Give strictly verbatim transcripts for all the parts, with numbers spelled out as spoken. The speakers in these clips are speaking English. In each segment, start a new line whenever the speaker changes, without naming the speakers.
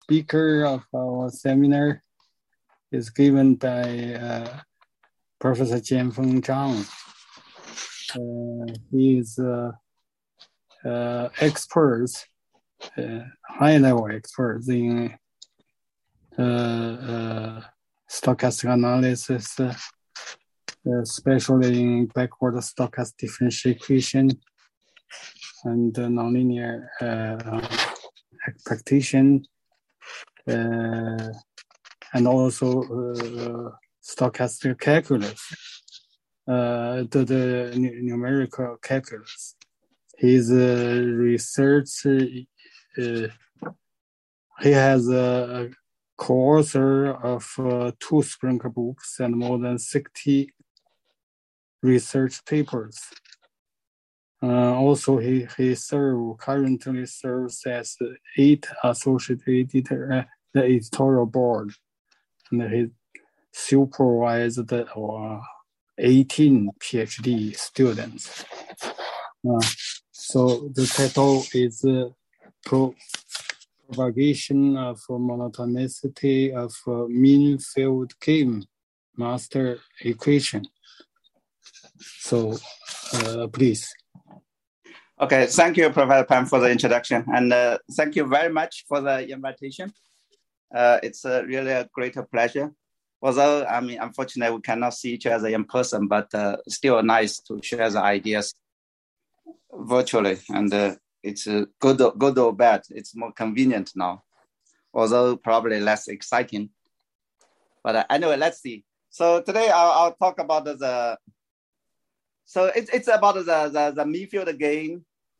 speaker of our seminar is given by uh, Professor Jianfeng Zhang. Uh, he is uh, uh, expert, uh, high-level expert in uh, uh, stochastic analysis, uh, especially in backward stochastic differential equation and uh, nonlinear uh, expectation, uh, and also uh, stochastic calculus, uh, the, the numerical calculus. His uh, research, uh, he has a co-author of uh, two Springer books and more than sixty research papers. Uh, also, he, he serve, currently serves as eight associate editor at the editorial board, and he supervised uh, eighteen PhD students. Uh, so the title is uh, Pro Propagation of Monotonicity of uh, Mean Field Game Master Equation. So, uh, please.
Okay, thank you, Professor Pan, for the introduction, and uh, thank you very much for the invitation. Uh, it's uh, really a great pleasure. Although, I mean, unfortunately, we cannot see each other in person, but uh, still nice to share the ideas virtually, and uh, it's uh, good, good or bad. It's more convenient now, although probably less exciting. But uh, anyway, let's see. So today I'll, I'll talk about the. So it's it's about the the, the mean field gain.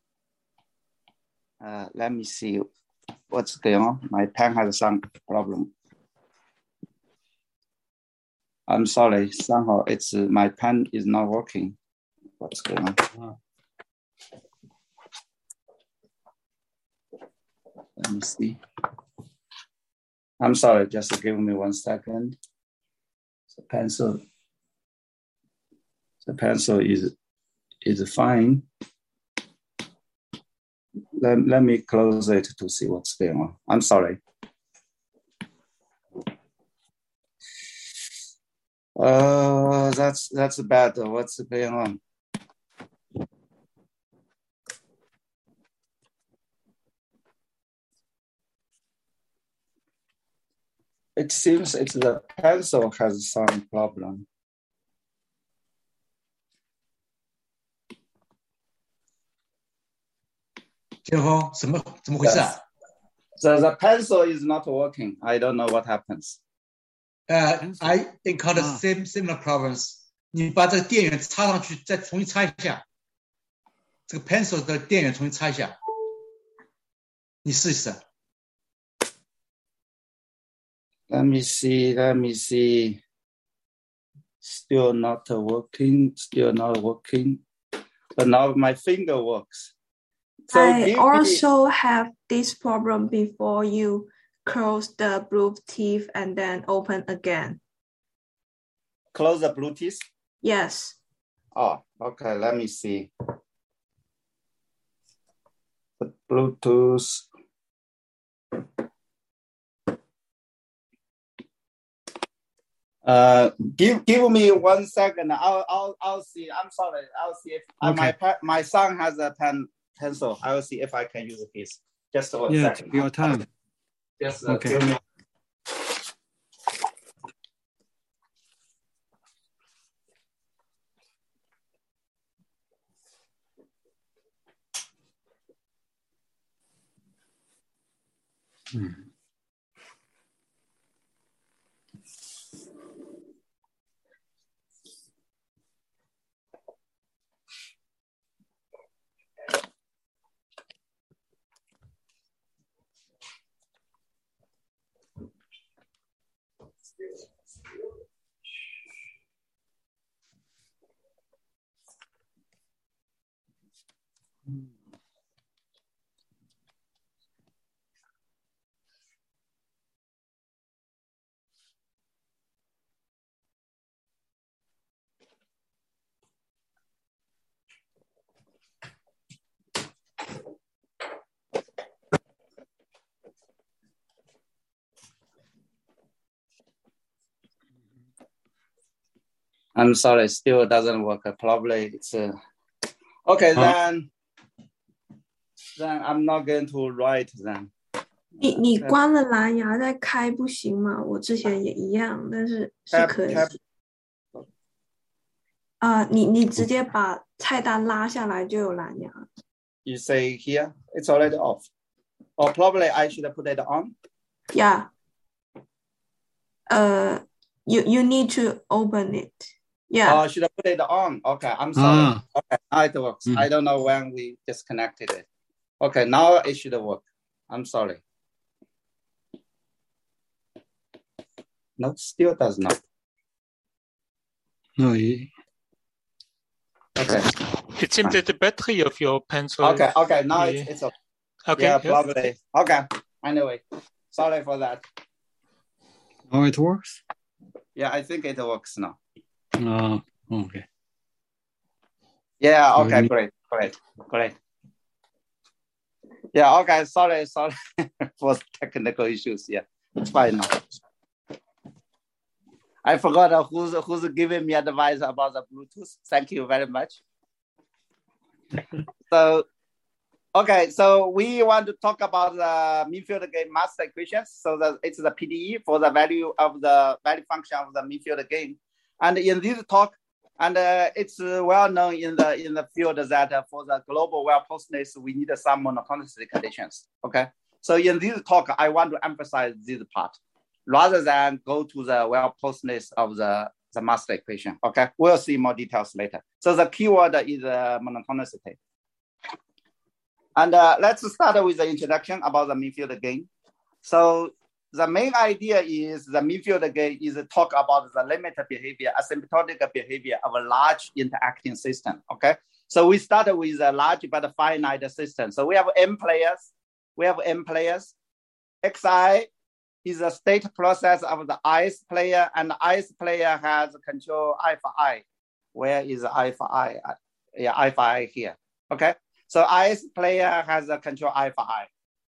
Uh, let me see what's going on. My pen has some problem. I'm sorry. Somehow it's uh, my pen is not working. What's going on? Oh. Let me see. I'm sorry. Just give me one second. The pencil. The pencil is is fine. Let, let me close it to see what's going on. I'm sorry. Uh, that's that's bad. What's going on? It seems it's the pencil has some problem.
Yes.
So the pencil is not working. I don't know what happens.
Uh, I encounter the same similar problems. 你把这个电源插上去，再重新插一下。这个 pencil 的电源重新插一下。你试试。
Let me see. Let me see. Still not working. Still not working. But now my finger works.
So I also me... have this problem before you close the Bluetooth and then open again.
Close the Bluetooth?
Yes.
Oh, okay. Let me see. The Bluetooth. Uh, give give me one second. I'll I'll I'll see. I'm sorry. I'll see if okay. my my son has a pen. Pencil. I will see if I can use his. Just one
yeah,
second.
Your time.
Just uh,
okay.
Give me.
Hmm.
I'm sorry, still doesn't work. Probably it's uh... okay. Huh? Then, then I'm not going to write then.
你你关了蓝牙再开不行吗？我之前也一样，但是是可以。啊、呃，你你直接把菜单拉下来就有蓝牙。
You say here, it's already off. Or probably I should put it on.
Yeah. Uh, you you need to open it. Yeah.
Oh, should I put it on? Okay, I'm sorry. Ah. Okay, now it works. Mm. I don't know when we disconnected it. Okay, now it should work. I'm sorry. No, still does not.
No. He...
Okay.
It seems that the battery of your pencil.
Okay. Okay. Now yeah. it's, it's okay.
Okay.
Yeah, probably. Okay. Anyway, sorry for that.
Oh, it works?
Yeah, I think it works now.
Oh, okay.
Yeah, okay, so great, great, great. Yeah, okay, sorry, sorry for technical issues. Yeah, it's fine now. I forgot uh, who's who's giving me advice about the Bluetooth. Thank you very much. So, okay, so we want to talk about the mean field gain master equations. So that it's the P D E for the value of the value function of the mean field gain. And in this talk, and uh, it's uh, well known in the in the field that uh, for the global well-postedness, we need some monotonicity conditions. Okay, so in this talk, I want to emphasize this part rather than go to the well-postedness of the, the master equation. Okay, we'll see more details later. So the keyword is uh, monotonicity. And uh, let's start with the introduction about the mean field gain. So the main idea is the mean field gain is to talk about the limit behavior, asymptotic behavior of a large interacting system, okay? So we started with a large but finite system. So we have n players, we have n players. Xi is a state process of the ith player, and the ith player has control alpha I. Where is alpha I? Yeah, alpha I here, okay? So ith player has a control alpha I.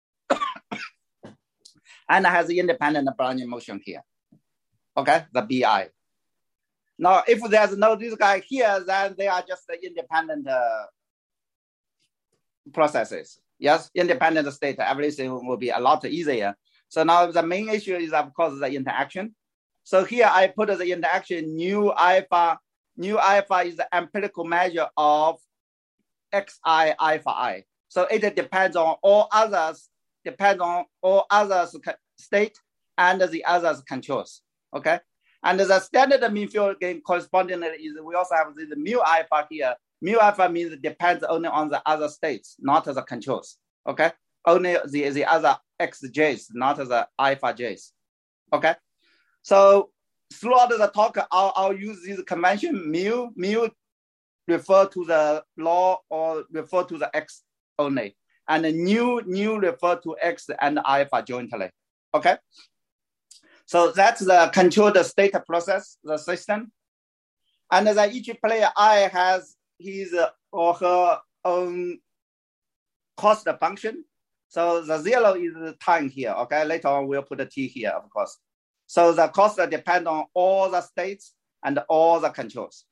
And has the independent branching motion here. Okay, the B I. Now, if there's no this guy here, then they are just the independent uh, processes. Yes, independent state, everything will be a lot easier. So now the main issue is, of course, the interaction. So here I put the interaction nu alpha. Nu alpha is the empirical measure of Xi alpha I. So it depends on all others, depends on all others state and the others controls, okay? And the standard mean field gain correspondingly is we also have the mu alpha here. Mu alpha means it depends only on the other states, not the controls, okay? Only the, the other xj's, not the alpha j's, okay? So throughout the talk, I'll, I'll use this convention mu, mu refer to the law or refer to the x only. And the nu, nu refer to x and alpha jointly, okay? So that's the controlled state process, the system. And then each player I has his or her own cost function. So the zero is the time here, okay? Later on, we'll put a t here, of course. So the cost depends on all the states and all the controls.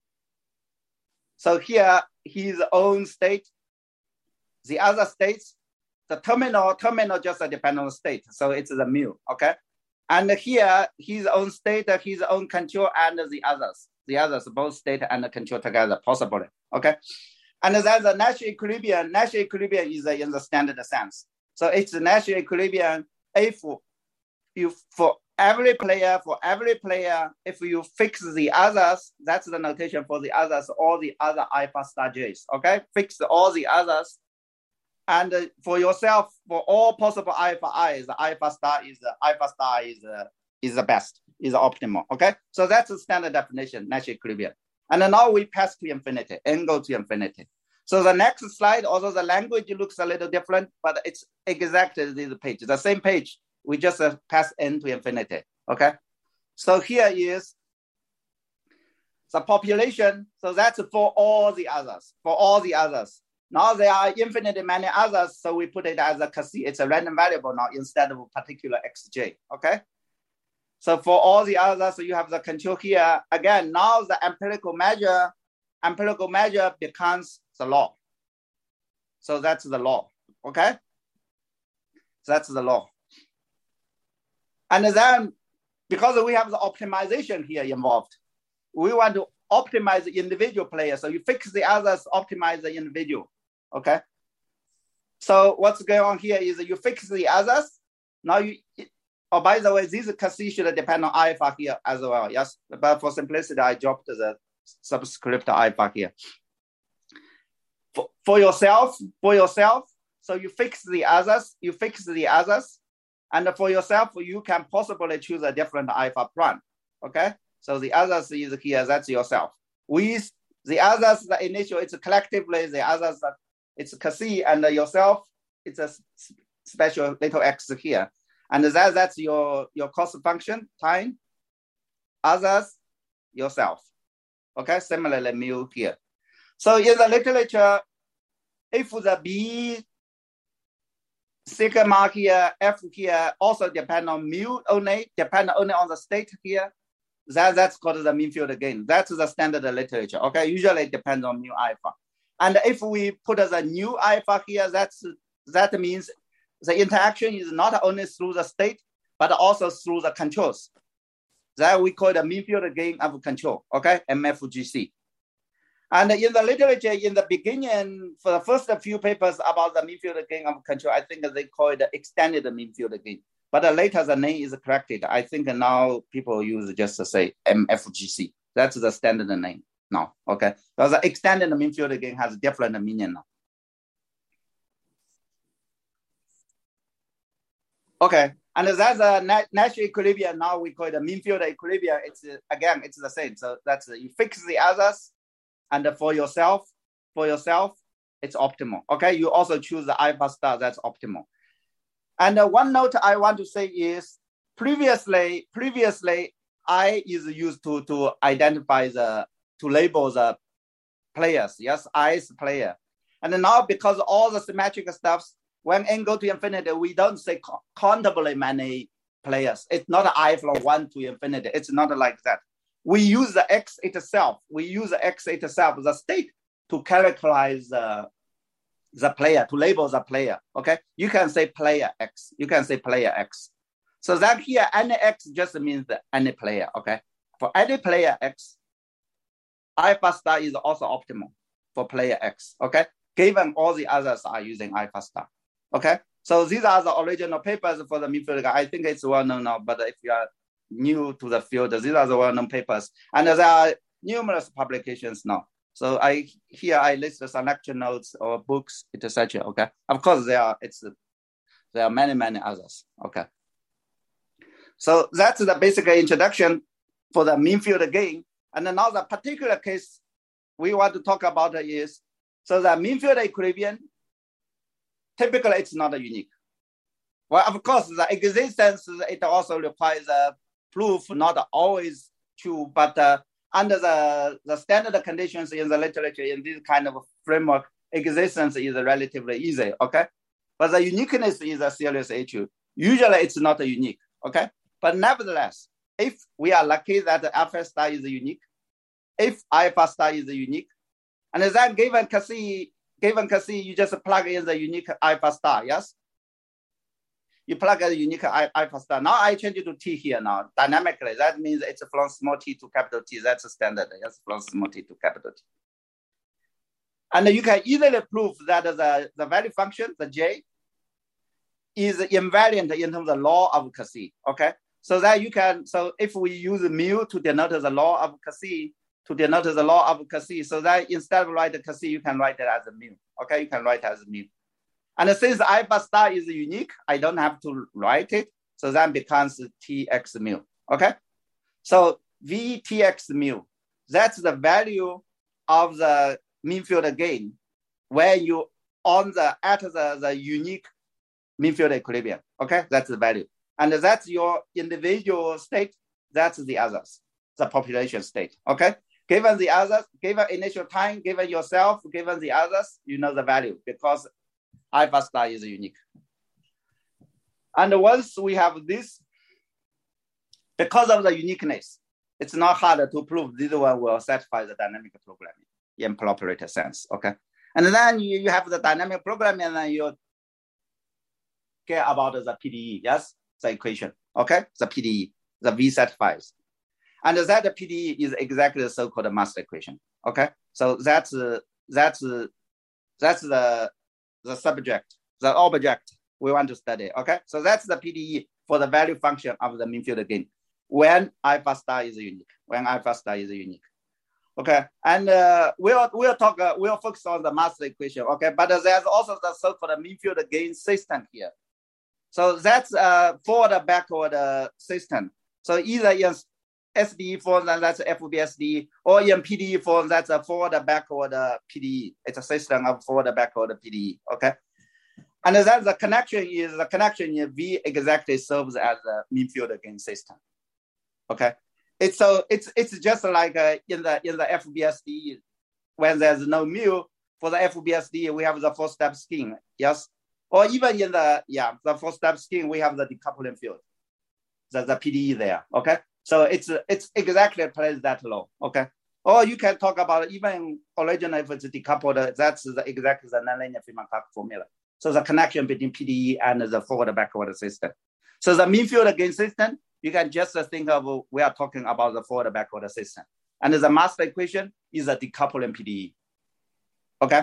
So here, his own state, the other states, the terminal, terminal just depends on the state. So it's the mu, okay? And here, his own state, his own control, and the others. The others, both state and control together, possibly, okay? And then the Nash equilibrium, Nash equilibrium is in the standard sense. So it's the Nash equilibrium if you, for every player, for every player, if you fix the others, that's the notation for the others, all the other alpha star j's, okay? Fix all the others. And uh, for yourself, for all possible alpha i's, the alpha star is uh, alpha star is uh, is the best, is the optimal. Okay, so that's the standard definition, Nash equilibrium. And then now we pass to infinity, n go to infinity. So the next slide, although the language looks a little different, but it's exactly this page, the same page. We just uh, pass n to infinity. Okay, so here is the population. So that's for all the others, for all the others. Now there are infinitely many others, so we put it as a Cassi. It's a random variable now instead of a particular xj, okay? So for all the others, so you have the control here. Again, now the empirical measure, empirical measure becomes the law. So that's the law, okay? That's the law. And then, because we have the optimization here involved, we want to optimize the individual player. So you fix the others, optimize the individual, okay? So what's going on here is you fix the others. Now you, oh, by the way, this C should depend on alpha here as well, yes? But for simplicity, I dropped the subscript alpha here. For, for yourself, for yourself, so you fix the others, you fix the others, and for yourself, you can possibly choose a different alpha prime, okay? So the others is here, that's yourself. With the others, the initial, it's collectively, the others, it's C, and yourself, it's a special little x here. And that, that's your, your cost function, time, others, yourself. Okay, similarly, mu here. So in the literature, if the B sigma here, F here also depend on mu only, depend only on the state here, that, that's called the mean field gain. That's the standard literature. Okay, usually it depends on mu alpha. And if we put the new alpha here, that's, that means the interaction is not only through the state, but also through the controls. That we call the mean field gain of control, okay, M F G C. And in the literature, in the beginning, for the first few papers about the mean field gain of control, I think they call it the extended mean field gain. But later the name is corrected. I think now people use just to say M F G C. That's the standard name now, okay? Because the extended mean field gain has different meaning now. Okay, and that's a Nash equilibrium. Now we call it a mean field equilibrium. It's uh, again, it's the same. So that's uh, you fix the others, and for yourself, for yourself, it's optimal. Okay, you also choose the alpha star. That's optimal. And uh, one note I want to say is previously, previously I is used to to identify the to label the players. Yes, I is player, and now because all the symmetric stuffs. When n go to infinity, we don't say countably many players. It's not I from one to infinity. It's not like that. We use the x itself. We use the x itself, the state, to characterize the, the player, to label the player, okay? You can say player x. You can say player x. So that here, any x just means any player, okay? For any player x, alpha star is also optimal for player x, okay? Given all the others are using alpha star. Okay, so these are the original papers for the mean field. I think it's well known now, but if you are new to the field, these are the well-known papers. And there are numerous publications now. So I here I list some lecture notes or books, et cetera. Okay, of course there are it's there are many many others. Okay, so that's the basic introduction for the mean field gain. And then now the particular case we want to talk about is so the mean field equilibrium. Typically, it's not unique. Well, of course, the existence, it also requires a proof, not always true, but uh, under the, the standard conditions in the literature, in this kind of framework, existence is relatively easy, okay? But the uniqueness is a serious issue. Usually, it's not unique, okay? But nevertheless, if we are lucky that alpha star is unique, if alpha star is unique, and then given Cassie, Given C, you just plug in the unique alpha star, yes? You plug in the unique alpha star. Now I change it to T here now, dynamically. That means it's from small t to capital T. That's a standard, yes, from small t to capital T. And you can easily prove that the, the value function, the J, is invariant in terms of the law of Cassie, okay? So that you can, so if we use mu to denote the law of Cassie, to denote the law of Cassie, so that instead of write Cassie, you can write it as a mu. Okay, you can write it as a mu. And since alpha star is unique, I don't have to write it, so that becomes Tx mu. Okay, so V Tx mu, that's the value of the mean field gain when you on the at the, the unique mean field equilibrium. Okay, that's the value, and that's your individual state. That's the others, the population state. Okay. Given the others, given initial time, given yourself, given the others, you know the value because alpha star is unique. And once we have this, because of the uniqueness, it's not hard to prove this one will satisfy the dynamic programming in operator sense, okay? And then you, you have the dynamic programming, and then you care about the P D E, yes? The equation, okay? The P D E, the V satisfies. And that P D E is exactly the so-called master equation, okay? So that's, uh, that's, uh, that's the, the subject, the object we want to study, okay? So that's the P D E for the value function of the mean field gain when alpha star is unique, when alpha star is unique. Okay, and uh, we'll we'll talk uh, we'll focus on the master equation. Okay, but uh, there's also the so-called mean field gain system here. So that's uh, forward backward uh, system. So either in S D E form, then that's F B S D, or in P D E form, that's a forward backward uh, P D E. It's a system of forward backward P D E. Okay, and then the connection is the connection in V exactly serves as a mean field gain system. Okay. It's so it's it's just like uh, in the in the F B S D when there's no mu for the F B S D we have the four step scheme, yes, or even in the yeah the four step scheme we have the decoupling field, the the P D E there, okay. So it's it's exactly plays that law, okay. Or you can talk about even originally if it's decoupled, that's the exactly the nonlinear Feynman-Clark formula. So the connection between P D E and the forward backward system. So the mean field gain system, you can just think of, we are talking about the forward backward system. And the master equation is a decoupling P D E. Okay.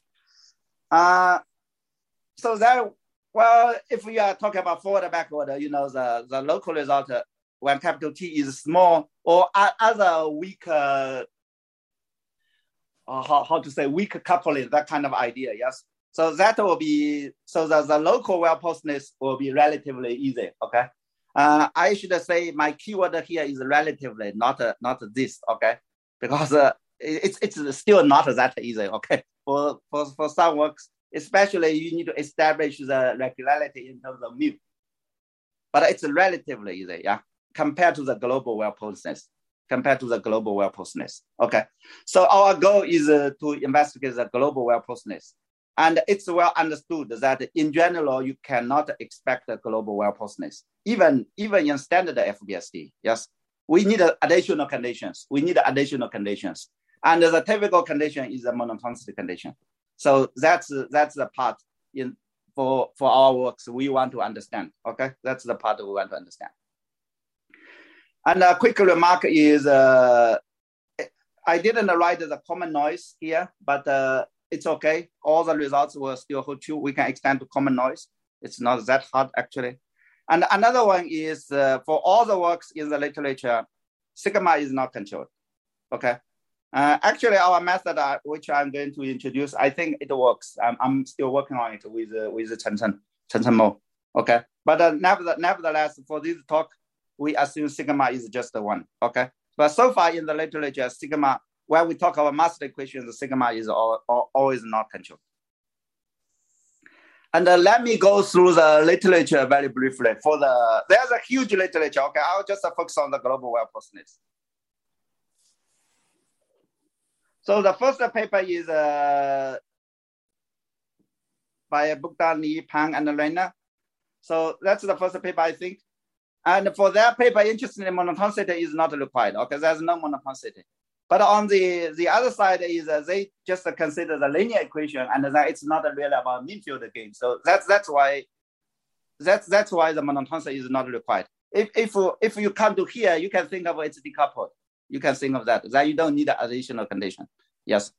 Uh, so that, well, if we are talking about forward backward, you know, the, the local result uh, when capital T is small or other weak, uh, uh, how, how to say, weak coupling, that kind of idea, yes. So that will be, so the, the local well-postedness will be relatively easy, okay? Uh, I should say my keyword here is relatively, not uh, not this, okay? Because uh, it's it's still not that easy, okay? For, for, for some works, especially you need to establish the regularity in terms of mu. But it's relatively easy, yeah? Compared to the global well-postedness, compared to the global well-postedness, okay? So our goal is uh, to investigate the global well-postedness. And it's well understood that in general, you cannot expect a global well-postedness, even, even in standard F B S D, yes? We need additional conditions. We need additional conditions. And the typical condition is a monotonicity condition. So that's, that's the part in, for, for our works we want to understand, okay? That's the part we want to understand. And a quick remark is, uh, I didn't write the common noise here, but uh, it's okay. All the results will still hold true. We can extend to common noise. It's not that hard, actually. And another one is uh, for all the works in the literature, sigma is not controlled, okay? Uh, actually, our method, uh, which I'm going to introduce, I think it works. I'm, I'm still working on it with, uh, with Chen Chen, Chen Chen Mo, okay? But uh, nevertheless, nevertheless, for this talk, we assume sigma is just the one, okay? But so far in the literature, sigma, when we talk about master equations, the sigma is all, all, always not controlled. And uh, let me go through the literature very briefly. For the there's a huge literature. Okay, I'll just uh, focus on the global well-postedness. So the first paper is uh, by Bogdan, Li, Pang, and Reina. So that's the first paper, I think. And for that paper, interestingly, monotonicity is not required. Okay, there's no monotonicity. But on the, the other side is uh, they just uh, consider the linear equation, and that it's not really about mean field gain. So that's that's why that's that's why the monotonicity is not required. If if if you come to here, you can think of it's decoupled. You can think of that. That you don't need an additional condition. Yes.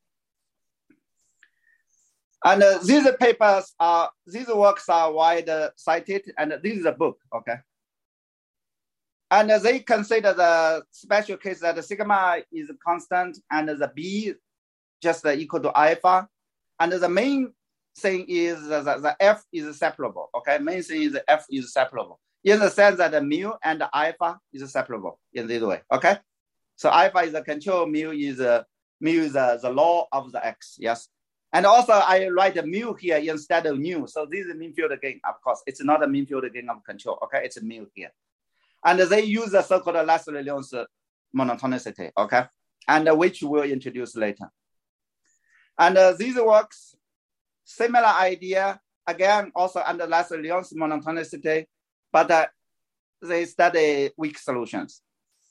And uh, these papers are these works are wide uh, cited, and this is a book. Okay. And they consider the special case that the sigma is constant and the B just equal to alpha. And the main thing is that the F is separable, okay? Main thing is the F is separable. In the sense that the mu and alpha is separable in this way, okay? So alpha is the control, mu is, uh, mu is uh, the law of the X, yes? And also I write a mu here instead of nu. So this is mean field gain, of course. It's not a mean field gain of control, okay? It's a mu here. And they use the so-called Leslie-Lyons monotonicity, okay? And uh, which we'll introduce later. And uh, these works, similar idea, again, also under Leslie-Lyons monotonicity, but uh, they study weak solutions.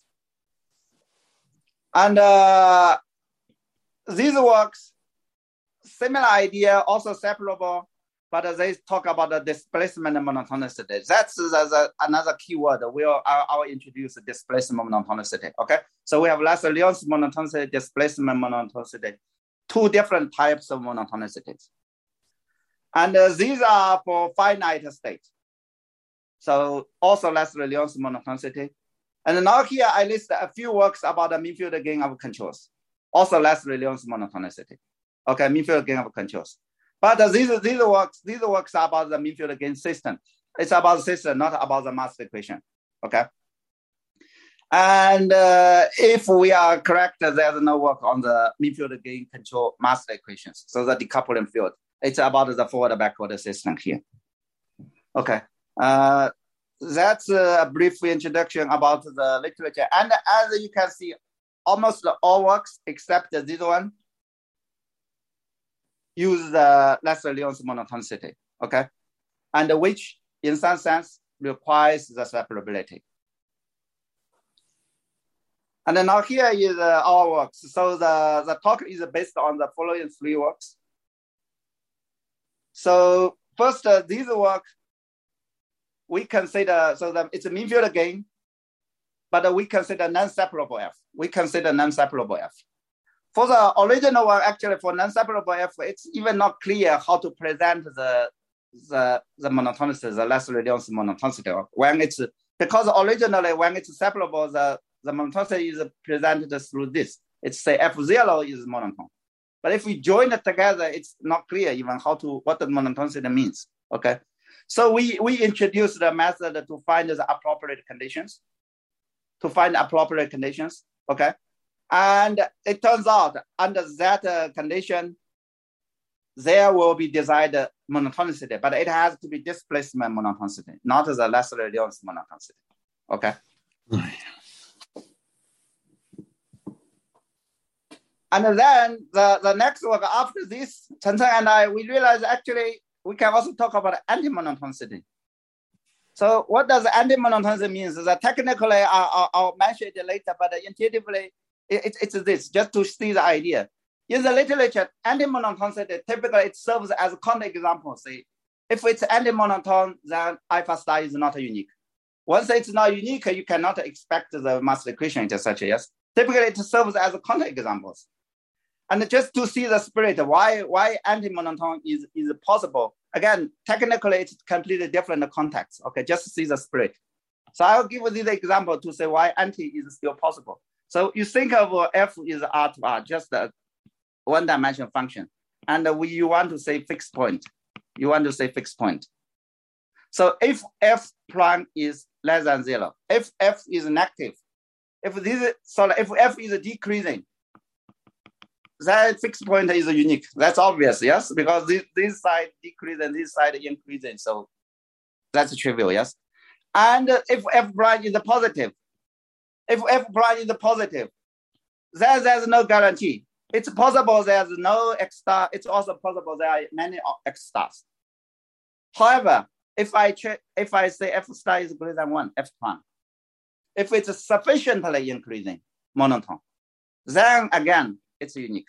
And uh, these works, similar idea, also separable, but they talk about the displacement monotonicity. That's the, the, another keyword. We'll, I'll, I'll introduce displacement monotonicity, okay? So we have Latz-Leon's monotonicity, displacement monotonicity, two different types of monotonicities. And uh, these are for finite state. So also Latz-Leon's monotonicity. And now here I list a few works about the mean field gain of controls. Also Latz-Leon's monotonicity. Okay, mean field gain of controls. But uh, these, these works these works are about the mean field gain system. It's about the system, not about the master equation. Okay. And uh, if we are correct, there's no work on the mean field gain control master equations. So the decoupling field. It's about the forward backward system here. Okay. Uh, that's a brief introduction about the literature. And as you can see, almost all works except this one use the Latz-Leon's monotonicity, okay? And which, in some sense, requires the separability. And then now here is uh, our works. So the, the talk is based on the following three works. So first, uh, this work, we consider, so that it's a mean field gain, but uh, we consider non-separable F. We consider non-separable F. For the original one, actually for non-separable F, it's even not clear how to present the the, the monotonicity, the Latz-Leon's monotonicity. When it's, because originally when it's separable, the, the monotonicity is presented through this. It's say F zero is monotone. But if we join it together, it's not clear even how to, what the monotonicity means, okay? So we, we introduced the method to find the appropriate conditions, to find appropriate conditions, okay? And it turns out under that uh, condition, there will be desired monotonicity, but it has to be displacement monotonicity, not the Latz-Leon's monotonicity, okay? And then the, the next work after this, Chen Cheng and I, we realized actually we can also talk about anti-monotonicity. So what does anti-monotonicity mean? So that technically, I'll, I'll mention it later, but intuitively, it, it's this, just to see the idea. In the literature, anti-monotonicity, typically it serves as a counterexample. Say, if it's anti-monotone, then alpha star is not unique. Once it's not unique, you cannot expect the master equation is such, yes? Typically, it serves as counterexamples. And just to see the spirit, why, why anti-monotone is, is possible. Again, technically, it's completely different context. Okay, just see the spirit. So I'll give you this example to say why anti is still possible. So you think of F is R to R, just a one-dimensional function. And we, you want to say fixed point. You want to say fixed point. So if F prime is less than zero, if F is negative, if this is, sorry, if F is decreasing, that fixed point is unique. That's obvious, yes? Because this, this side decreases and this side increasing. So that's trivial, yes? And if F prime is positive, if F prime is positive, then there's no guarantee. It's possible there's no X star. It's also possible there are many X stars. However, if I check, if I say F star is greater than one, F prime, if it's sufficiently increasing monotone, then again, it's unique.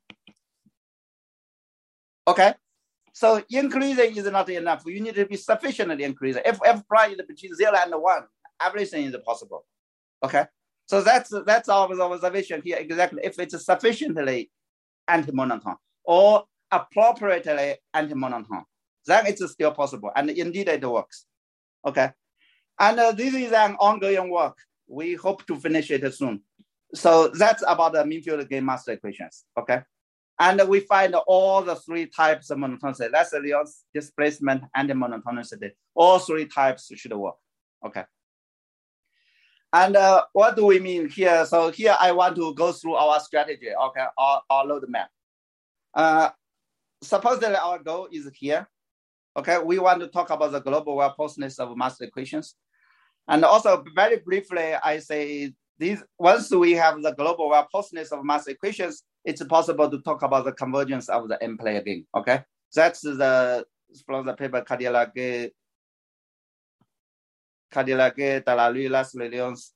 Okay, so increasing is not enough. You need to be sufficiently increasing. If F prime is between zero and one, everything is possible. Okay, so that's that's our observation here exactly. If it's sufficiently anti-monotone or appropriately anti-monotone, then it's still possible, and indeed it works. Okay, and uh, this is an ongoing work. We hope to finish it soon. So that's about the mean field gain master equations, okay? And we find all the three types of monotonicity. That's Leon's displacement and monotonicity. All three types should work, okay? And uh, what do we mean here? So here I want to go through our strategy, okay, our, our roadmap. Uh, supposedly our goal is here, okay? We want to talk about the global well-postedness of master equations. And also very briefly, I say, These, once we have the global well-postedness of master equations, it's possible to talk about the convergence of the M-player game, okay? That's the, from the paper Cadillac, Cadillac, Delarue, Leslie Lyons.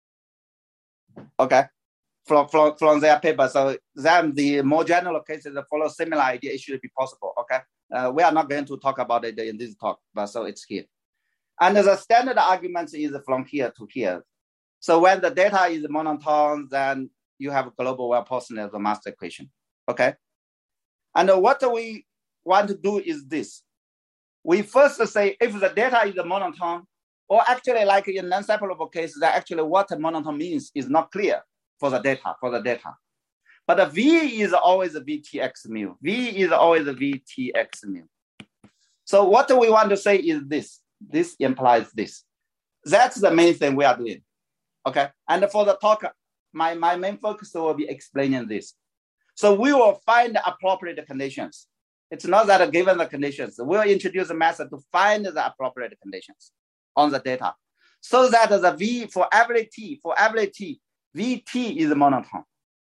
Okay, from, from, from their paper. So then the more general cases that follow similar idea, it should be possible, okay? Uh, we are not going to talk about it in this talk, but so it's here. And the standard argument is from here to here. So when the data is monotone, then you have global well-positioned as a master equation, okay? And what we want to do is this. We first say if the data is monotone, or actually like in non-separable cases, that actually what a monotone means is not clear for the data, for the data. But the V is always a V T X mu. V is always a V T X mu. So what we want to say is this. This implies this. That's the main thing we are doing, okay? And for the talk, my, my main focus will be explaining this. So we will find the appropriate conditions. It's not that given the conditions, we'll introduce a method to find the appropriate conditions on the data. So that the V for every T, for every T, V T is monotone.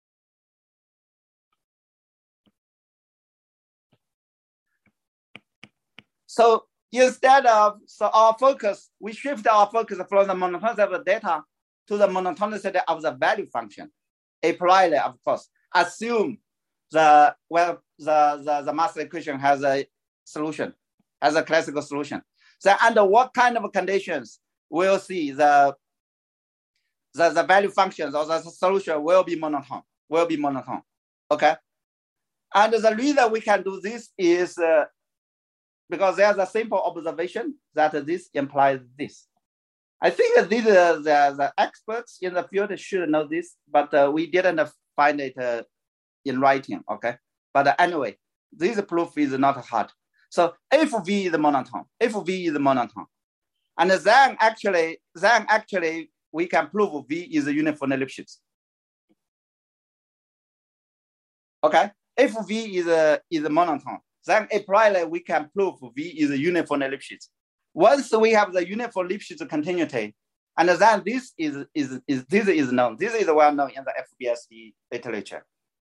So instead of, so our focus, we shift our focus from the monotonicity of the data to the monotonicity of the value function. A priori, of course, assume the, well, the, the, the master equation has a solution, has a classical solution. So under what kind of conditions we'll see the, the, the value functions or the solution will be monotone, will be monotone, okay? And the reason we can do this is uh, because there's a simple observation that this implies this. I think that these uh, the, the experts in the field should know this, but uh, we didn't find it uh, in writing, okay? But uh, anyway, this proof is not hard. So if V is monotone, if V is monotone, and then actually, then actually we can prove V is a uniform Lipschitz. Okay, if V is a is a monotone, then a priori we can prove V is a uniform Lipschitz. Once we have the uniform Lipschitz continuity, and then this is is is this is known. This is well known in the F B S D literature.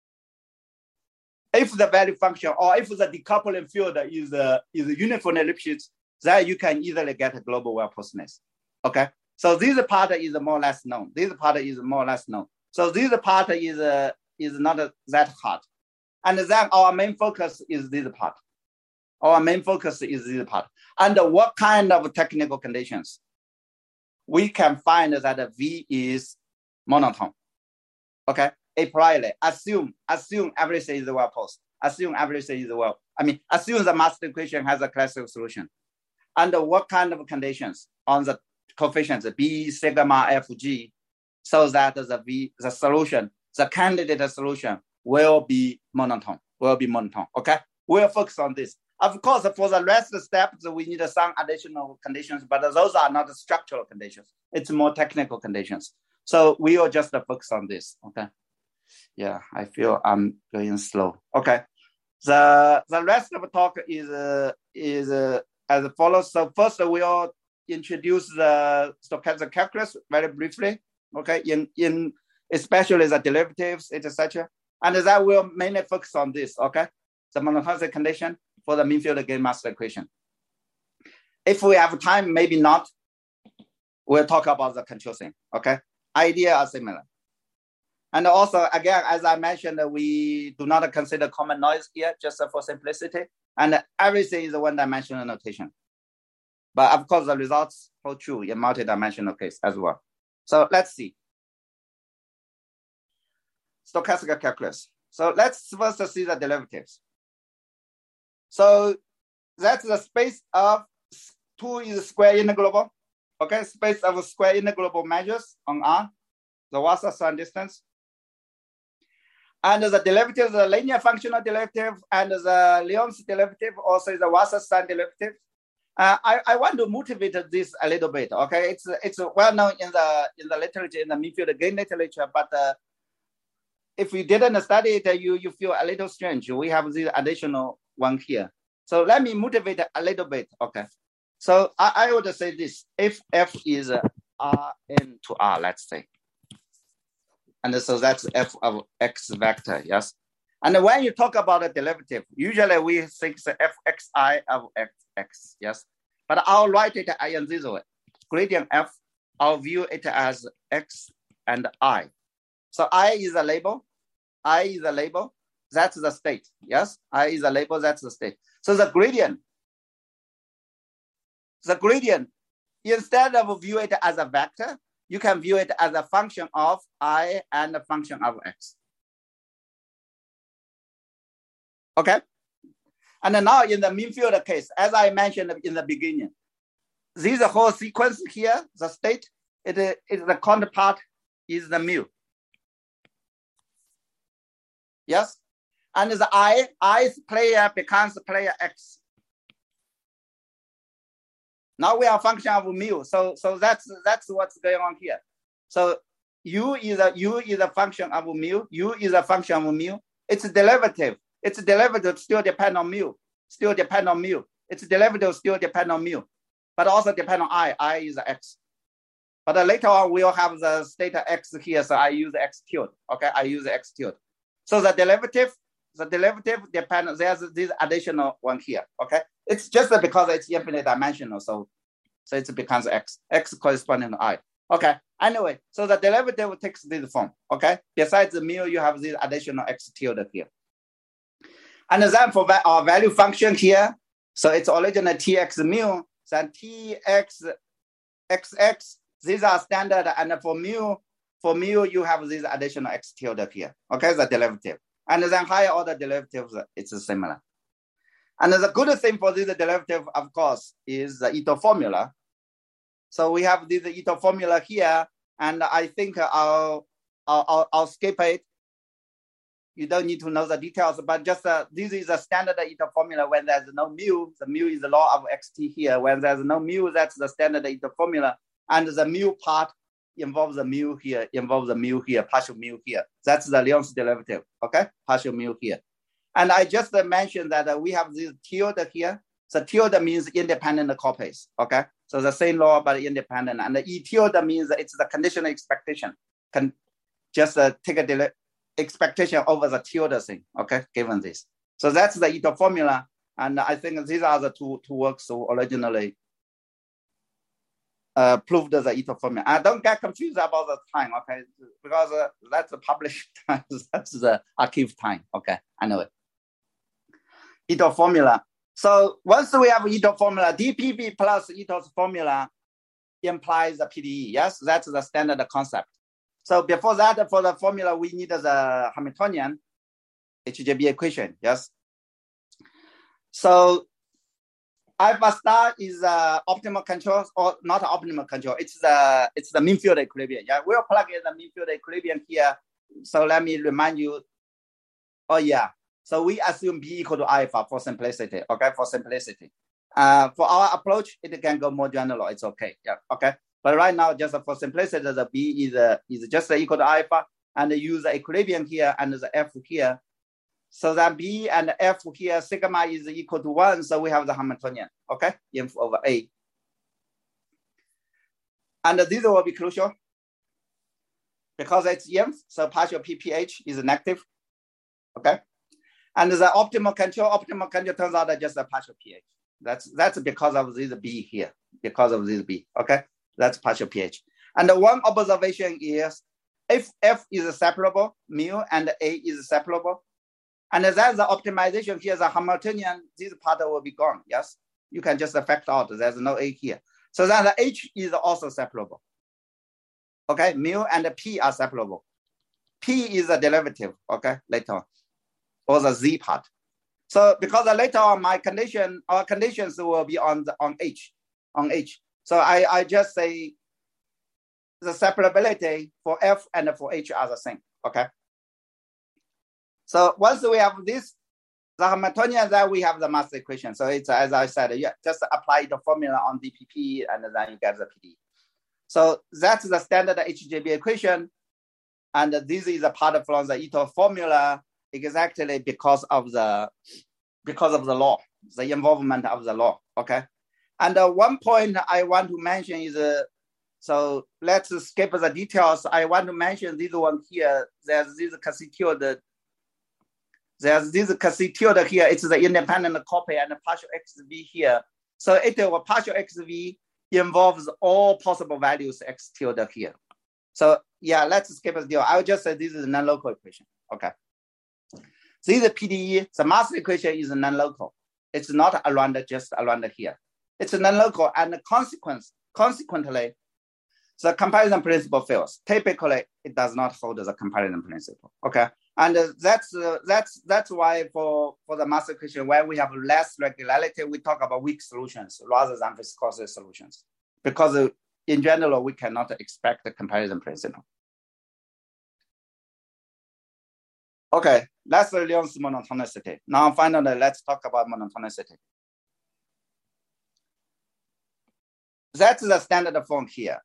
If the value function or if the decoupling field is a is a uniform Lipschitz, then you can easily get a global well-positionness. Okay, so this part is more or less known. This part is more or less known. So this part is uh, is not uh, that hard. And then our main focus is this part. Our main focus is this part. Under what kind of technical conditions we can find that V is monotone? Okay, a priori, assume, assume everything is well posed. Assume everything is well. I mean, assume the master equation has a classical solution. Under what kind of conditions on the coefficients B, sigma, F, G, so that the V, the solution, the candidate solution will be monotone, will be monotone, okay? We'll focus on this. Of course, for the rest of the steps, we need some additional conditions, but those are not structural conditions. It's more technical conditions. So we will just focus on this, okay? Yeah, I feel I'm going slow. Okay, the the rest of the talk is uh, is uh, as follows. So first we'll introduce the stochastic calculus very briefly. Okay, in in especially the derivatives, et cetera. And that will mainly focus on this. Okay, the monotonicity condition for the mean field gain master equation. If we have time, maybe not. We'll talk about the control thing. Okay, idea are similar. And also, again, as I mentioned, we do not consider common noise here, just for simplicity. And everything is a one-dimensional notation. But of course, the results hold true in multi-dimensional case as well. So let's see. Stochastic calculus. So let's first see the derivatives. So that's the space of two is square integrable. Okay, space of square integrable measures on R, the Wasserstein distance. And the derivative, the linear functional derivative, and the Lyons derivative, also is the Wasserstein derivative. Uh, I, I want to motivate this a little bit. Okay, it's it's well known in the in the literature, in the mean field gain literature, but uh, if you didn't study it, you you feel a little strange. We have this additional one here. So let me motivate a little bit. Okay, so I, I would say this: if F is uh, R n to R, let's say. And so that's F of X vector, yes? And when you talk about a derivative, usually we think the F X I of X, X, yes? But I'll write it in this way. gradient f, I'll view it as x and I. So I is a label, I is a label, that's the state, yes? I is a label, that's the state. So the gradient, the gradient, instead of view it as a vector, you can view it as a function of I and a function of x. Okay? And now in the mean field case, as I mentioned in the beginning, this whole sequence here, the state, it is the counterpart is the mu. Yes? And the I, I's player becomes player x. Now we are a function of mu. So, so that's that's what's going on here. So u is a u is a function of mu. U is a function of mu. Its derivative. Its derivative still depend on mu. Still depend on mu. Its derivative still depend on mu, but also depend on I. I is x. But uh, later on we'll have the state x here. So I use x cubed. Okay, I use x cubed. So the derivative, the derivative depends. There's this additional one here. Okay, it's just because it's infinite dimensional. So, so it becomes x. X corresponding to I. Okay. Anyway, so the derivative takes this form. Okay. Besides the mu, you have this additional x tilde here. And then for our value function here, so it's originally tx mu, then tx xx, these are standard, and for mu, for mu, you have this additional x tilde here, okay, the derivative. And then higher order derivatives, it's similar. And the good thing for this derivative, of course, is the Ito formula. So we have this Ito formula here, and I think I'll, I'll, I'll, I'll skip it. You don't need to know the details, but just uh, this is a standard Ito formula when there's no mu. The mu is the law of xt here. When there's no mu, that's the standard Ito formula. And the mu part involves the mu here, involves the mu here, partial mu here. That's the Lyon's derivative, okay? Partial mu here. And I just uh, mentioned that uh, we have this tilde here. So tilde means independent copies, okay? So the same law, but independent. And the E tilde means it's the conditional expectation. Can just uh, take a delay. Expectation over the tilde thing, okay, given this. So that's the Ito formula, and I think these are the two, two works who originally uh, proved the Ito formula. I don't get confused about the time, okay, because uh, that's the published time, that's the archive time, okay, anyway. Ito formula. So once we have Ito formula, D P B plus Ito's formula implies the P D E, yes, that's the standard concept. So before that, for the formula, we need the Hamiltonian H J B equation, yes? So alpha star is uh, optimal control, or not optimal control, it's the it's the mean field equilibrium. Yeah, we'll plug in the mean field equilibrium here. So let me remind you, oh yeah. So we assume B equal to alpha for simplicity, okay, for simplicity. Uh, for our approach, it can go more general, it's okay, yeah, okay. But right now, just for simplicity, the B is, uh, is just equal to alpha, and use the equilibrium here and the F here. So that B and F here, sigma is equal to one, so we have the Hamiltonian, okay? Inf over A. And this will be crucial because it's inf, so partial P P H is negative, okay? And the optimal control, optimal control turns out just a partial P H. That's, that's because of this B here, because of this B, okay? That's partial pH. And the one observation is if F is separable, mu and A is separable, and then the optimization here, the Hamiltonian, this part will be gone, yes? You can just factor out, there's no A here. So then the H is also separable. Okay, mu and P are separable. P is a derivative, okay, later on, or the Z part. So because later on my condition, our conditions will be on the on H, on H. So I, I just say the separability for F and for H are the same, okay? So once we have this, the Hamiltonian, then we have the mass equation. So it's, as I said, you just apply the formula on D P P and then you get the P D. So that's the standard H J B equation. And this is a part from the Ito formula exactly because of the, because of the law, the involvement of the law, okay? And uh, one point I want to mention is, uh, so let's skip the details. I want to mention this one here. There's this constituted, there's this constituted here. It's the independent copy and the partial X V here. So it will partial X V involves all possible values x tilde here. So yeah, let's skip this deal. I'll just say this is a non-local equation. Okay. So this is P D E. The master equation is non-local. It's not around just around here. It's a non-local, and the consequence, consequently, the comparison principle fails. Typically, it does not hold the comparison principle. Okay, and uh, that's uh, that's that's why for for the master equation, when we have less regularity, we talk about weak solutions rather than viscosity solutions, because uh, in general we cannot expect the comparison principle. Okay, let's learn monotonicity. Now, finally, let's talk about monotonicity. That's the standard form here.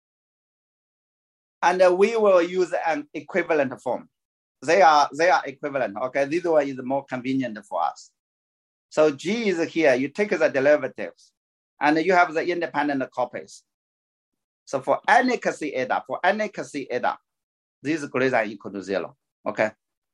And uh, we will use an equivalent form. They are, they are equivalent, okay? This one is more convenient for us. So G is here, you take the derivatives, and you have the independent copies. So for any Cassey eta, for any Cassey eta, this is greater than equal to zero, okay?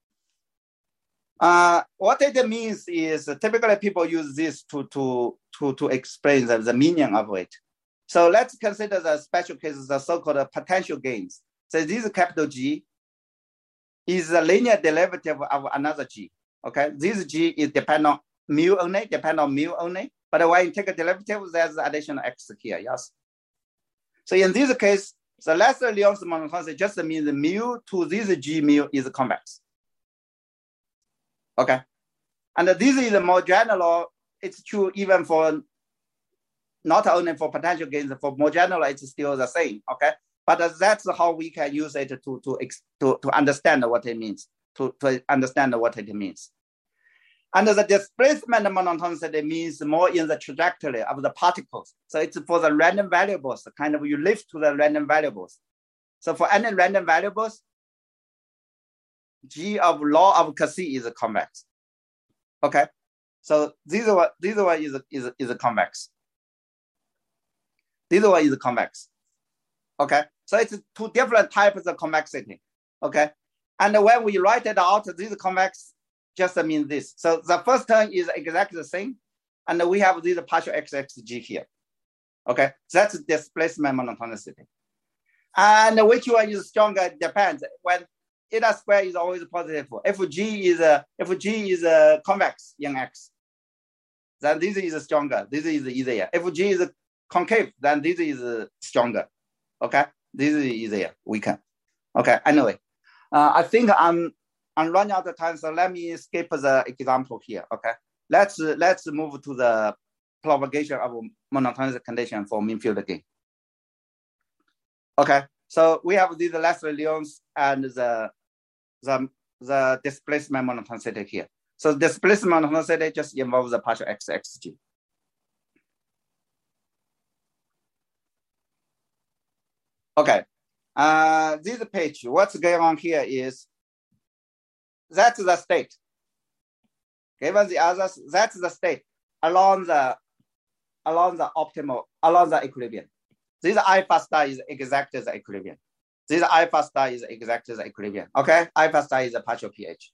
Uh, what it means is uh, typically people use this to, to, to, to explain the, the meaning of it. So let's consider the special cases, the so-called potential gains. So this capital G is a linear derivative of another G, okay? This G is depend on mu only, depend on mu only, but when you take a derivative, there's additional X here, yes? So in this case, the Lesser-Lyon's monotonicity just means mu to this G mu is convex. Okay, and this is more general. It's true even for not only for potential gains, for more general, it's still the same. Okay, but that's how we can use it to to to, to understand what it means, to, to understand what it means. And the displacement monotonicity means more in the trajectory of the particles. So it's for the random variables, kind of you lift to the random variables. So for any random variables, G of law of Cassey is convex. Okay, so this one, this one is is is a convex. This one is convex. Okay, so it's two different types of convexity. Okay, and when we write it out, this convex just means this. So the first term is exactly the same, and we have this partial X X G here. Okay, that's displacement monotonicity. And which one is stronger depends. When eta square is always positive. If G is a if G is a convex in X, then this is stronger. This is easier. If G is concave, then this is stronger. Okay, this is easier. We can. Okay. Anyway, uh, I think I'm I'm running out of time, so let me skip the example here. Okay. Let's let's move to the propagation of monotonicity condition for mean field gain. Okay. So we have these Lesser-Lyon's and the, the, the displacement monotonicity here. So displacement monotonicity just involves the partial X X G. Okay, uh, this page, what's going on here is, that's the state. Given the others, that's the state along the, along the optimal, along the equilibrium. This alpha star is exactly the equilibrium. This alpha star is exactly the equilibrium. Okay, alpha star is a partial pH.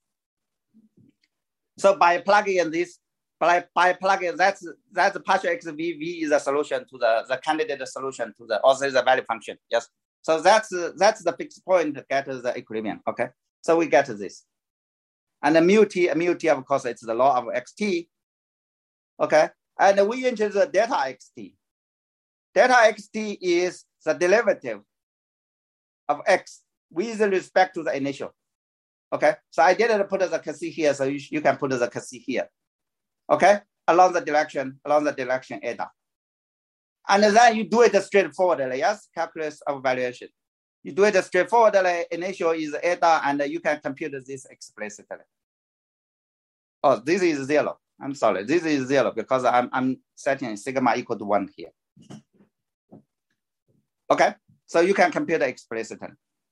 So by plugging in this, by, by plugging that's that's partial X V V is a solution to the the candidate solution to the also is a value function. Yes. So that's that's the fixed point to get the equilibrium. Okay. So we get this, and the mu t mu t of course it's the law of X T. Okay, and we introduce the delta X T. Delta X T is the derivative of X with respect to the initial. Okay, so I didn't put the Cassey here, so you, you can put the Cassey here. Okay, along the direction, along the direction eta. And then you do it straightforwardly, yes, calculus of valuation. You do it straightforwardly, initial is eta, and you can compute this explicitly. Oh, this is zero. I'm sorry, this is zero because I'm, I'm setting sigma equal to one here. Okay, so you can compute explicitly.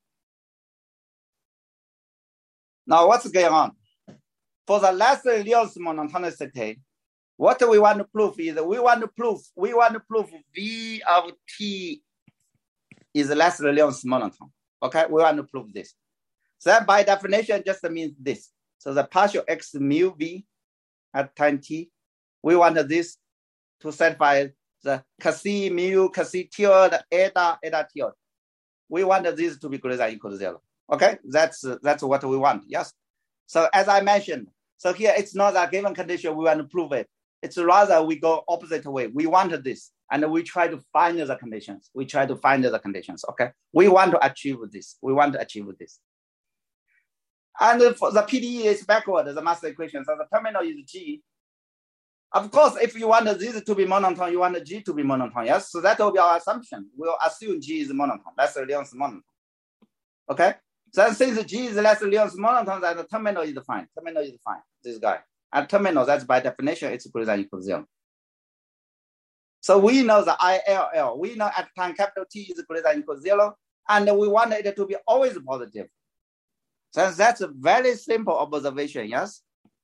Now what's going on? For the Lesser-Lyon's monotonicity, what we want to prove is we want to prove, we want to prove V of T is Lesser-Lyon's monotone. Okay, we want to prove this. So that by definition just means this. So the partial X mu V at time T, we want this to satisfy the C mu, C tilde, eta, eta tilde. We want this to be greater than or equal to zero. Okay, that's uh, that's what we want. Yes. So as I mentioned, so here it's not a given condition we want to prove it. It's rather we go opposite way. We want this, and we try to find the conditions. We try to find the conditions. Okay, we want to achieve this. We want to achieve this. And for the P D E is backward, the master equation. So the terminal is G. Of course, if you want this to be monotone, you want G to be monotone. Yes, so that will be our assumption. We'll assume G is monotone. That's the Lyon's monotone. Okay. So since G is less than Lyon's monotone, then the terminal is fine. Terminal is fine. This guy. And terminal, that's by definition, it's greater than or equal to zero. So we know the I L L. We know at time capital T is greater than or equal to zero, and we want it to be always positive. So that's a very simple observation, yes?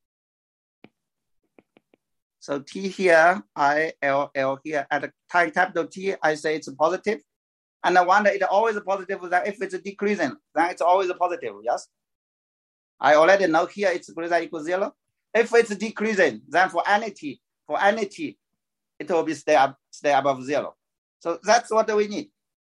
So T here, I L L here, at time capital T, I say it's positive. And I want it always positive, that if it's decreasing, then it's always positive, yes? I already know here it's greater than or equal to zero. If it's decreasing, then for any T, for any T, it will be stay up, stay above zero. So that's what we need.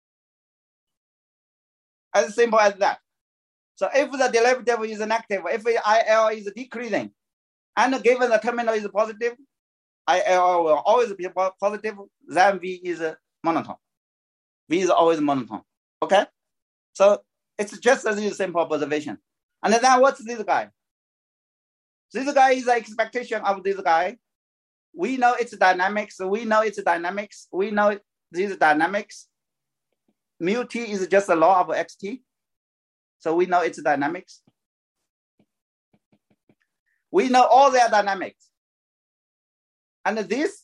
As simple as that. So if the derivative is negative, if I L is decreasing, and given the terminal is positive, I L will always be positive, then V is monotone. V is always monotone. Okay? So it's just a simple observation. And then what's this guy? This guy is the expectation of this guy. We know its dynamics. We know its dynamics. We know these dynamics. Mu T is just the law of X T. So we know its dynamics. We know all their dynamics. And this,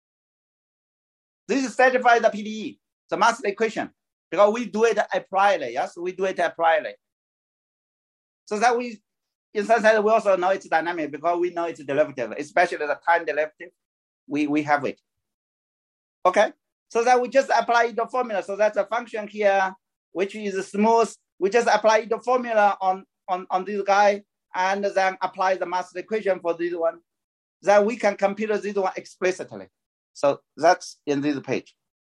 this satisfies the P D E, the master equation, because we do it a priori. Yes, we do it a priori. So that we, in some sense, we also know its dynamic because we know its derivative, especially the time derivative. We, we have it. Okay, so that we just apply the formula. So that's a function here, which is smooth. We just apply the formula on, on, on this guy and then apply the master equation for this one. Then we can compute this one explicitly. So that's in this page.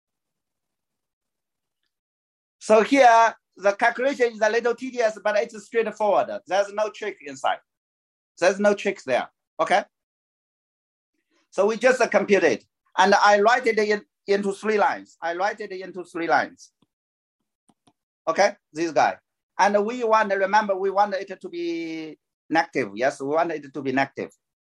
So here, the calculation is a little tedious, but it's straightforward. There's no trick inside. There's no tricks there, okay? So we just compute it. And I write it in, into three lines. I write it into three lines. Okay, this guy. And we want to remember, we want it to be negative. Yes, we want it to be negative.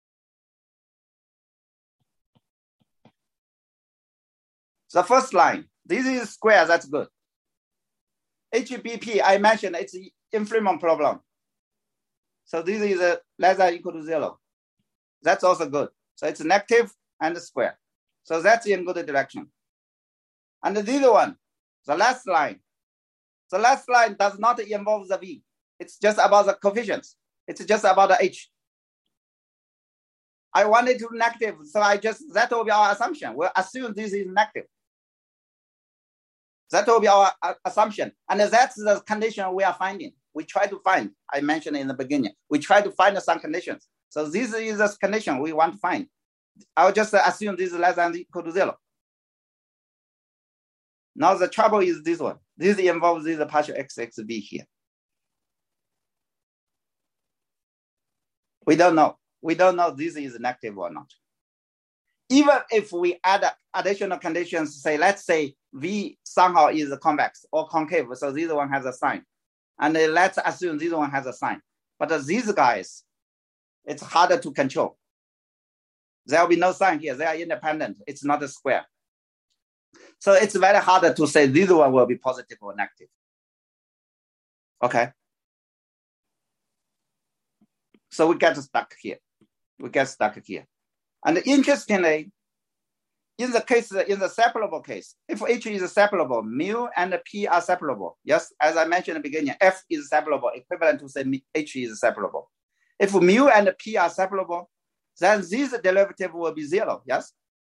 The first line, this is square, that's good. H B P, I mentioned it's infimum problem. So this is a less than or equal to zero. That's also good. So it's negative and square. So that's in good direction. And this one, the last line, the last line does not involve the V. It's just about the coefficients. It's just about the H. I want it to be negative, so I just, that will be our assumption. We'll assume this is negative. That will be our assumption. And that's the condition we are finding. We try to find, I mentioned in the beginning, we try to find some conditions. So this is the condition we want to find. I'll just assume this is less than or equal to zero. Now the trouble is this one. This involves this partial X X B here. We don't know. We don't know this is negative or not. Even if we add additional conditions, say, let's say V somehow is convex or concave, so this one has a sign. And let's assume this one has a sign. But these guys, it's harder to control. There will be no sign here. They are independent. It's not a square. So it's very hard to say this one will be positive or negative. Okay. So we get stuck here. We get stuck here. And interestingly, in the case, in the separable case, if H is separable, mu and P are separable. Yes, as I mentioned in the beginning, F is separable, equivalent to say H is separable. If mu and P are separable, then this derivative will be zero, yes?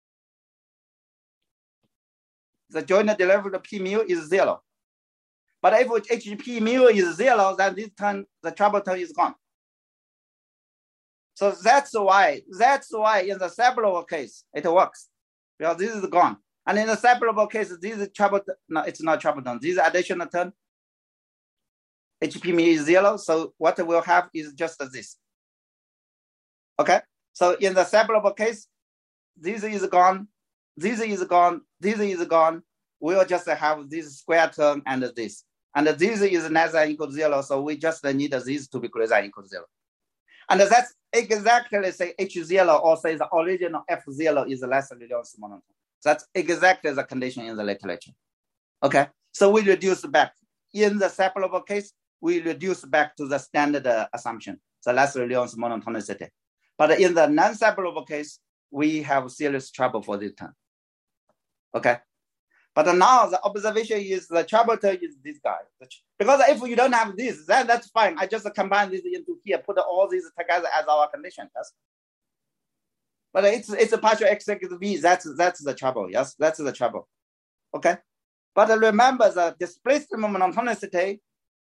The joint derivative P mu is zero. But if H P mu is zero, then this term, the trouble term is gone. So that's why, that's why in the separable case, it works. because this is gone. And in the separable case, this is trouble. No, it's not trouble term. This is additional term. H P mu is zero. So what we'll have is just this. Okay. So in the separable case, this is gone. This is gone. This is gone. We'll just have this square term and this. And this is less than equal to zero. So we just need this to be greater than equal to zero. And that's exactly say H zero or say the original F zero is less than Leon's monotone. That's exactly the condition in the literature. Okay, so we reduce back. In the separable case, we reduce back to the standard uh, assumption, the less Leon's monotonicity. But in the non-separable case, we have serious trouble for this term. Okay, but now the observation is the trouble term is this guy. Because if you don't have this, then that's fine. I just combine this into here, put all these together as our condition. Yes. But it's it's a partial x equals v. That's that's the trouble. Yes, that's the trouble. Okay. But remember the displacement monotonicity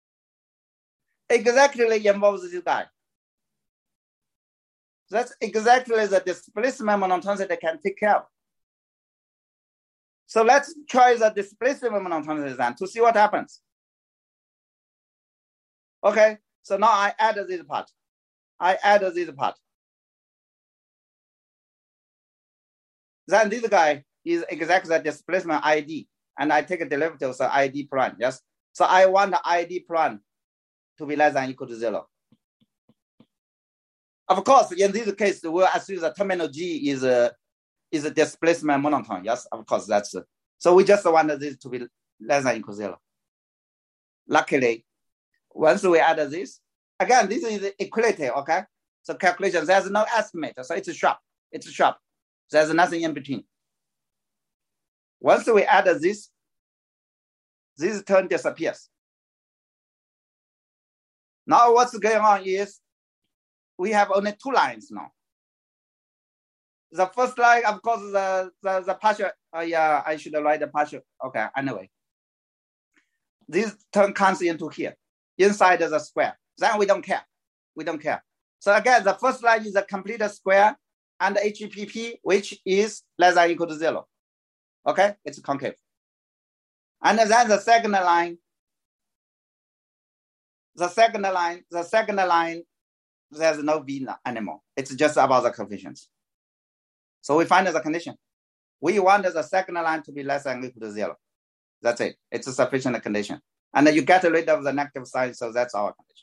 exactly involves this guy. That's exactly the displacement monotonicity can take care of. So let's try the displacement monotonicity then to see what happens. Okay, so now I add this part. I add this part. Then this guy is exactly the displacement I D, and I take a derivative, so I D prime, yes? So I want the I D prime to be less than or equal to zero. Of course, in this case, we'll assume the terminal G is a, is a displacement monotone, yes? Of course, that's, a, so we just want this to be less than or equal to zero. Luckily, once we add this, again, this is equality, okay? So calculation, there's no estimate, so it's sharp, it's sharp. There's nothing in between. Once we add this, this term disappears. Now what's going on is we have only two lines now. The first line, of course, the, the, the partial, uh, yeah, I should write the partial. Okay, anyway. This term comes into here, inside the square. Then we don't care. We don't care. So again, the first line is a complete square and H P P, which is less than or equal to zero. Okay, it's concave. And then the second line, the second line, the second line, there's no V anymore. It's just about the coefficients. So we find the condition. We want the second line to be less than or equal to zero. That's it. It's a sufficient condition. And then you get rid of the negative sign, so that's our condition.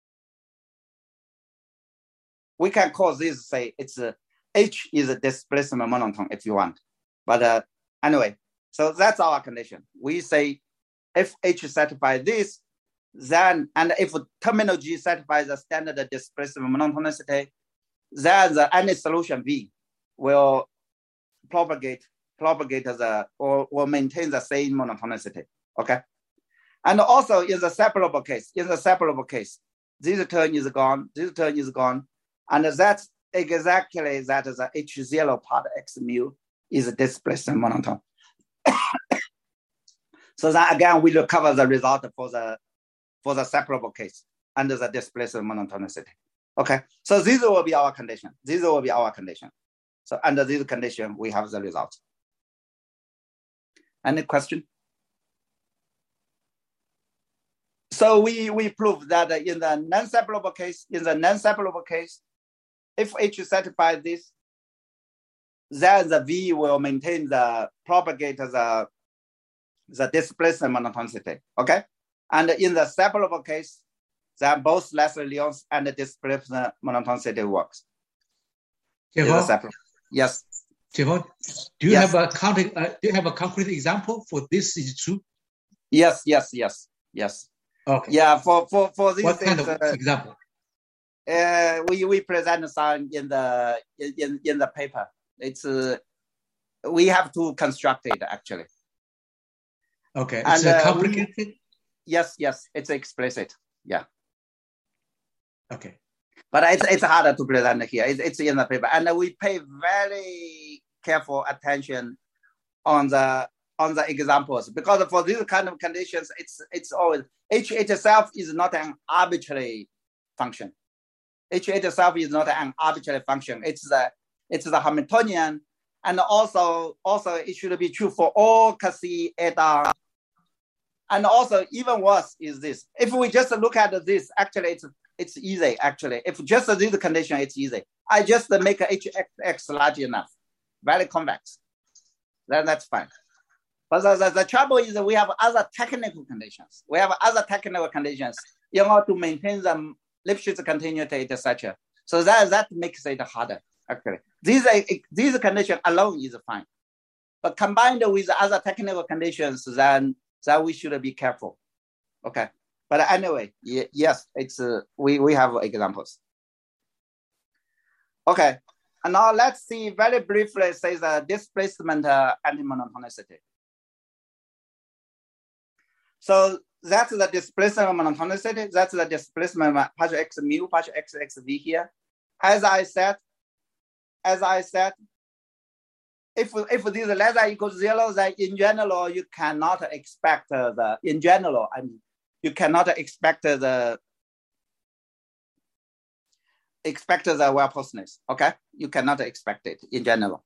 We can call this, say, it's a H is a displacement monotone if you want. But uh, anyway, so that's our condition. We say if H satisfies this, then, and if terminal G satisfies the standard displacement monotonicity, then the any solution V will propagate, propagate the, or will maintain the same monotonicity, okay? And also in the separable case, in the separable case, this term is gone, this term is gone, and that's exactly that the H zero part X mu is a displacement monotone. So that again, we recover the result for the for the separable case under the displacement monotonicity. Okay, so this will be our condition. This will be our condition. So under this condition, we have the result. Any question? So we, we prove that in the non-separable case, in the non-separable case, if H satisfies this, then the V will maintain the propagate the, the displacement monotonicity, okay? And in the separable case, then both Leslie-Lyons and the displacement monotonicity works. Yes.
Jevon, do you yes. have a concrete, uh, do you have a concrete example for this is true?
Yes, yes, yes, yes.
Okay.
Yeah, for for for this
what kind
is,
of
uh,
example?
Uh, we we present some in the in in the paper. It's uh, we have to construct it actually.
Okay, it's and, uh, complicated.
We, yes, yes, it's explicit. Yeah.
Okay.
But it's it's harder to present here. It's, it's in the paper, and we pay very careful attention on the on the examples because for these kind of conditions, it's it's always H itself is not an arbitrary function. H itself is not an arbitrary function. It's the it's the Hamiltonian, And also, also it should be true for all Kasi eta. And also, even worse is this. If we just look at this, actually, it's it's easy, actually. If just this condition, it's easy. I just make H X large enough, very convex. Then that's fine. But the, the, the trouble is that we have other technical conditions. We have other technical conditions in order to maintain the Lipschitz continuity, et cetera. So that, that makes it harder, actually. These, these conditions alone is fine. But combined with other technical conditions, then, then we should be careful. Okay. But anyway, yes, it's uh, we, we have examples. Okay. And now let's see very briefly, say the displacement uh, anti-monotonicity. So that's the displacement of monotonicity. That's the displacement of partial x mu, partial x x v here. As I said, as I said, if if this is less than or equal to zero, then in general you cannot expect uh, the in general. I mean, you cannot expect uh, the expect the well-posedness. Okay, you cannot expect it in general.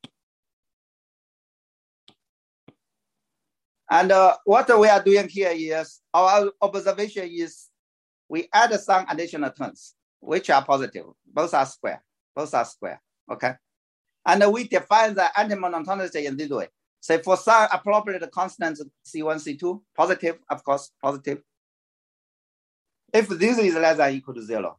And uh, what we are doing here is, our observation is we add some additional terms, which are positive. Both are square. Both are square, okay? And uh, we define the anti-monotonicity in this way. So for some appropriate constants, C one, C two, positive, of course, positive. If this is less than or equal to zero.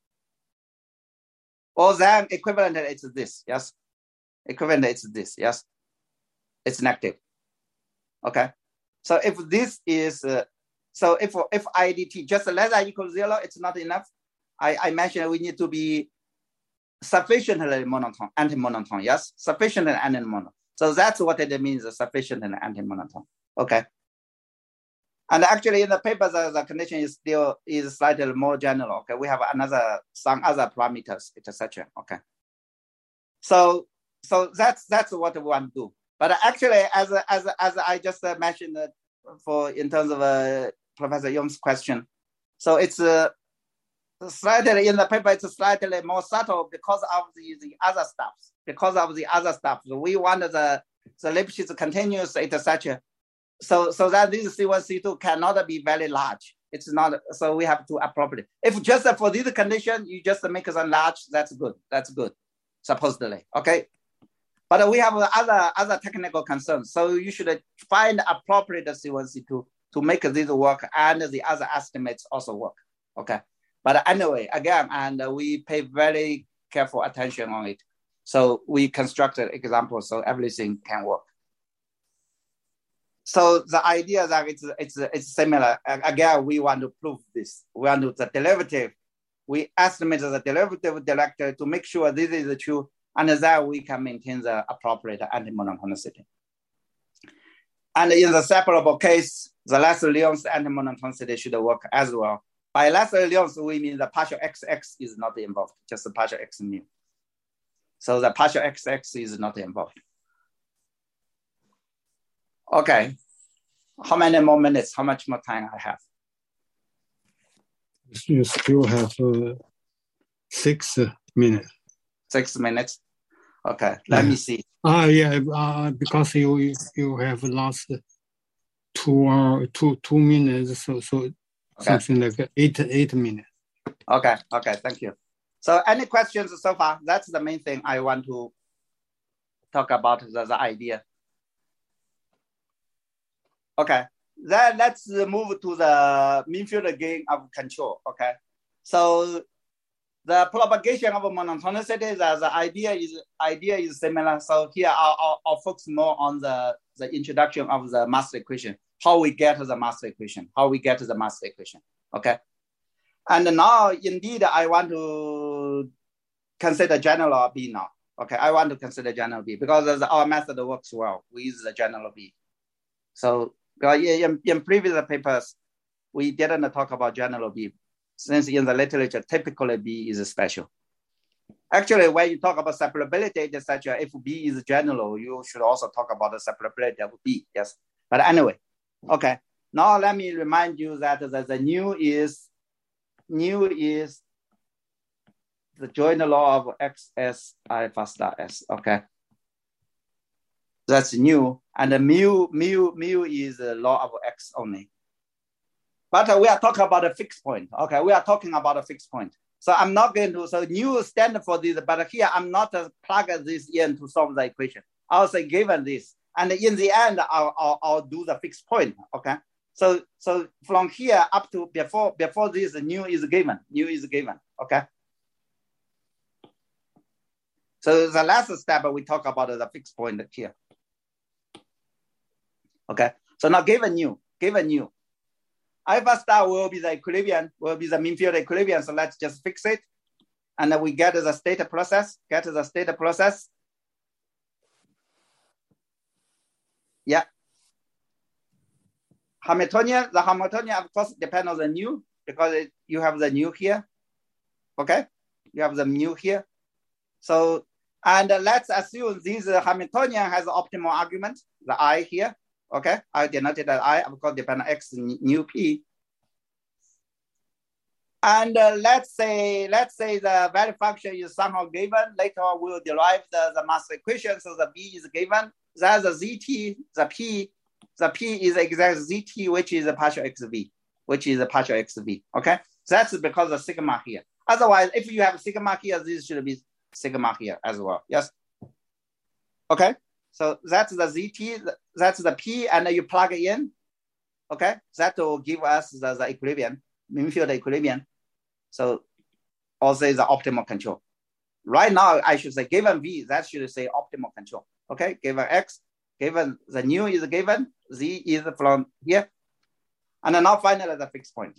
Or then equivalent is this, yes? Equivalent is this, yes? It's negative. Okay, so if this is, uh, so if if I D T just less than or equal to zero, it's not enough. I, I mentioned we need to be sufficiently monotone, anti-monotone, yes? Sufficiently anti-monotone. So that's what it means, sufficient and anti-monotone, okay? And actually in the paper, the, the condition is still is slightly more general, okay? We have another, some other parameters, et cetera, okay? So, so that's, that's what we want to do. But actually, as as as I just mentioned, uh, for in terms of uh, Professor Young's question, so it's uh, slightly in the paper. It's slightly more subtle because of the, the other stuff. Because of the other stuff, so we want the the Lipschitz continuous, et cetera. So so that this C one C two cannot be very large. It's not. So we have to appropriate. If just for this condition, you just make them large. That's good. That's good. Supposedly, okay. But we have other, other technical concerns. So you should find appropriate C one, C two to make this work and the other estimates also work, okay? But anyway, again, and we pay very careful attention on it. So we constructed examples so everything can work. So the idea that it's, it's, it's similar, again, we want to prove this. We want to the derivative. We estimate the derivative director to make sure this is true, and then we can maintain the appropriate anti-monotonicity. And in the separable case, the Lesser-Lyons anti-monotonicity should work as well. By Lesser-Lyons, we mean the partial X X is not involved, just the partial X mu. So the partial X X is not involved. Okay, how many more minutes? How much more time I have?
You still have uh, six minutes.
Six minutes. Okay, let
yeah.
me see.
Ah, yeah, uh, because you you have lost two hour, two two minutes, so so okay. Something like eight eight minutes.
Okay, okay, thank you. So, any questions so far? That's the main thing I want to talk about the, the idea. Okay, then let's move to the mean field gain of control. Okay, so the propagation of monotonicity, the, the idea is idea is similar. So here I'll, I'll, I'll focus more on the, the introduction of the master equation, how we get to the master equation, how we get to the master equation, okay? And now, indeed, I want to consider general B now, okay? I want to consider general B because our method works well with the general B. So in, in previous papers, we didn't talk about general B. Since in the literature, typically B is special. Actually, when you talk about separability, et cetera, if B is general, you should also talk about the separability of B, yes. But anyway, okay. Now let me remind you that the, the new is, new is the joint law of X S alpha star S, okay. That's nu. And the mu, mu, mu is the law of X only. But uh, we are talking about a fixed point. Okay, we are talking about a fixed point. So I'm not going to, so nu stand for this, but here I'm not uh, plug this in to solve the equation. I'll say given this, and in the end, I'll, I'll, I'll do the fixed point, okay? So so from here up to before, before this, nu is given, nu is given, okay? So the last step, we talk about the fixed point here. Okay, so now given nu, given nu. Alpha star will be the equilibrium, will be the mean field equilibrium. So let's just fix it. And then we get the state process, get the state process. Yeah. Hamiltonian, the Hamiltonian, of course, depends on the nu because it, you have the nu here. Okay, you have the nu here. So, and uh, let's assume this uh, Hamiltonian has the optimal argument, the I here. Okay, I denoted that I, of course, depend on X nu P. And uh, let's say, let's say the value function is somehow given. Later on, we'll derive the, the mass equation. So the B is given. That's the Z T, the P, the P is exact Z T, which is a partial X V, which is a partial X V. Okay, that's because of sigma here. Otherwise, if you have sigma here, this should be sigma here as well. Yes. Okay. So that's the Z T, that's the P, and you plug it in, okay? That will give us the, the equilibrium, mean field equilibrium. So also the optimal control. Right now, I should say given V, that should say optimal control, okay? Given X, given the nu is given, Z is from here. And then now finally the fixed point.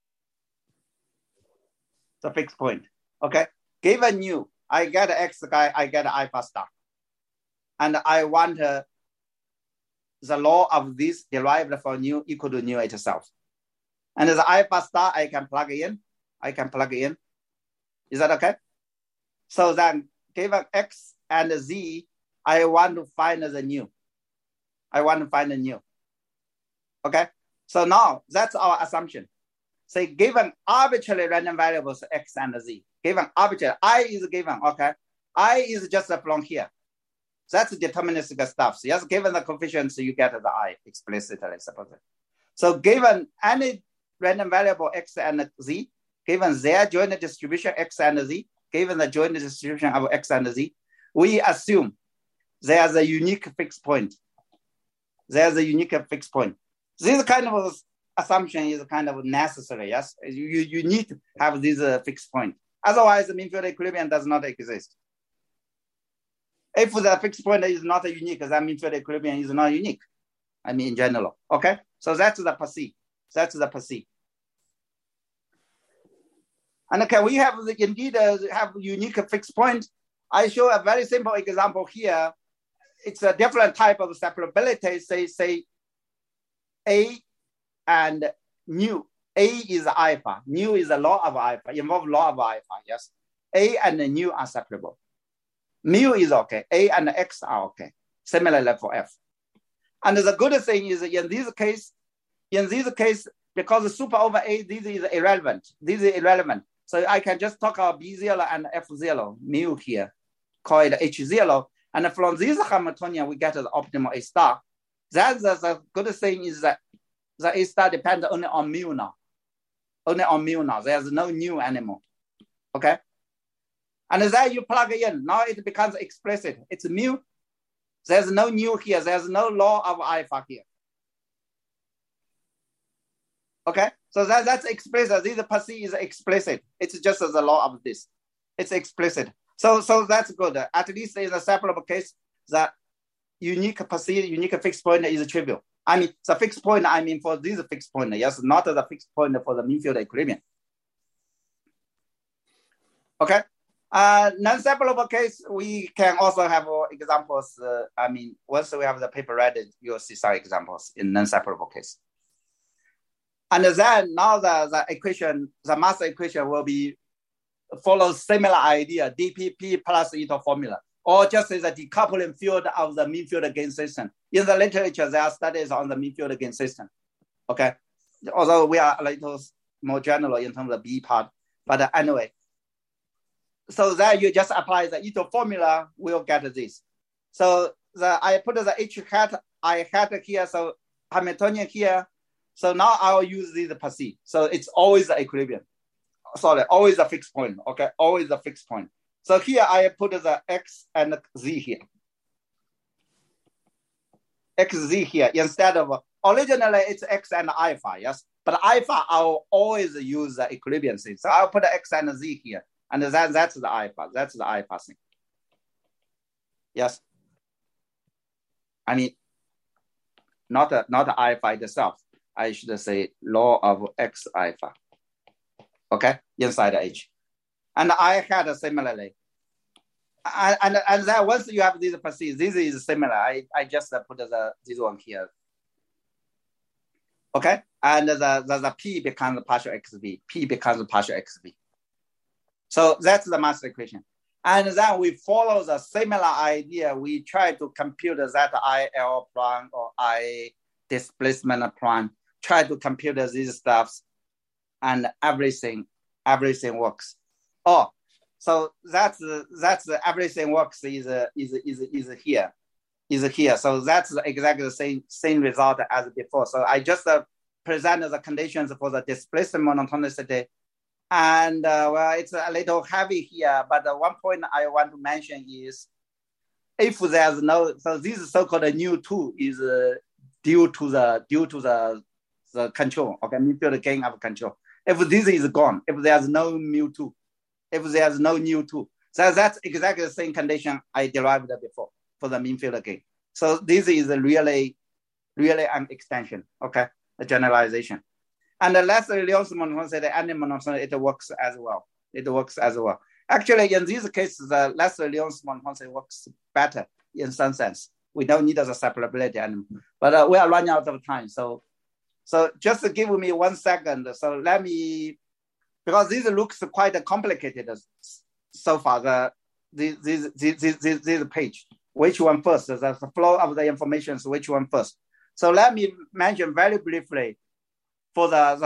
The fixed point, okay? Given nu, I get X guy, I get alpha star. And I want uh, the law of this derived from nu equal to nu itself. And the alpha star, I can plug in. I can plug in. Is that okay? So then, given X and Z, I want to find the nu. I want to find the nu. Okay? So now, that's our assumption. Say, given arbitrary random variables X and Z, given arbitrary, I is given, okay? I is just from here. That's deterministic stuff. So yes, given the coefficients, you get the I explicitly, suppose. So given any random variable X and Z, given their joint distribution X and Z, given the joint distribution of X and Z, we assume there's a unique fixed point. There's a unique fixed point. This kind of assumption is kind of necessary, yes? You, you need to have this uh, fixed point. Otherwise, the mean field equilibrium does not exist. If the fixed point is not unique, that mean field equilibrium is not unique. I mean, in general, okay? So that's the per se. That's the per se. And can we have the, indeed uh, have unique fixed point? I show a very simple example here. It's a different type of separability. Say, say A and nu. A is alpha. Nu is a law of alpha. Involve law of alpha, yes? A and nu are separable. Mu is okay. A and X are okay. Similarly for F. And the good thing is in this case, in this case, because super over A, this is irrelevant. This is irrelevant. So I can just talk about B zero and F zero, mu here, call it H zero. And from this Hamiltonian, we get the optimal A star. That's the, the good thing is that the A star depends only on mu now. Only on mu now. There's no nu anymore. Okay? And then you plug it in. Now it becomes explicit. It's mu. There's no nu here. There's no law of alpha here. Okay? So that, that's explicit. This per se is explicit. It's just the law of this. It's explicit. So, so that's good. At least in the separable case, the unique per se, unique fixed point is trivial. I mean, the fixed point, I mean, for this fixed point, yes, not the fixed point for the mean field equilibrium. Okay? Uh, non-separable case, we can also have uh, examples. Uh, I mean, once we have the paper ready, you'll see some examples in non-separable case. And then now the, the equation, the mass equation will be follow similar idea, D P P plus Ito formula, or just as a decoupling field of the mean field gain system. In the literature, there are studies on the mean field gain system. Okay, although we are a little more general in terms of B part, but uh, anyway. So then you just apply the Ito formula, we'll get this. So the I put the H hat, I hat here, so Hamiltonian here. So now I'll use this per se. So it's always the equilibrium. Sorry, always a fixed point. Okay, always a fixed point. So here I put the X and Z here. X, Z here instead of, originally it's X and alpha, yes? But alpha, I'll always use the equilibrium thing. So I'll put X and Z here. And that, that's the alpha. That's the alpha thing. Yes. I mean, not a, not a alpha itself. I should say law of X alpha. Okay, inside H. And I had a similarly. And, and, and then once you have these perceive, this is similar. I, I just put the, this one here. Okay, and the, the, the P becomes partial X V. P becomes partial X V. So that's the master equation. And then we follow the similar idea. We try to compute that I L prime or I displacement prime. Try to compute these stuffs, and everything, everything works. Oh, so that's that's everything works is is is is here, is here. So that's exactly the same same result as before. So I just uh, presented the conditions for the displacement monotonicity. And uh, well, it's a little heavy here, but the one point I want to mention is if there's no, so this so-called new two is uh, due to the due to the the control, okay, mean field gain of control. If this is gone, if there's no mu two, if there's no new two, so that's exactly the same condition I derived before for the mean field gain. So this is really, really an extension, okay, a generalization. And the Leslie-Leon's monotonicity and monotonicity, it works as well. It works as well. Actually, in these cases, the Leslie-Leon's monotonicity works better in some sense. We don't need the separability anymore. But uh, we are running out of time. So, so just give me one second. So let me, because this looks quite complicated so far, the this this this this, this page. Which one first? The flow of the information, so which one first? So let me mention very briefly for the, the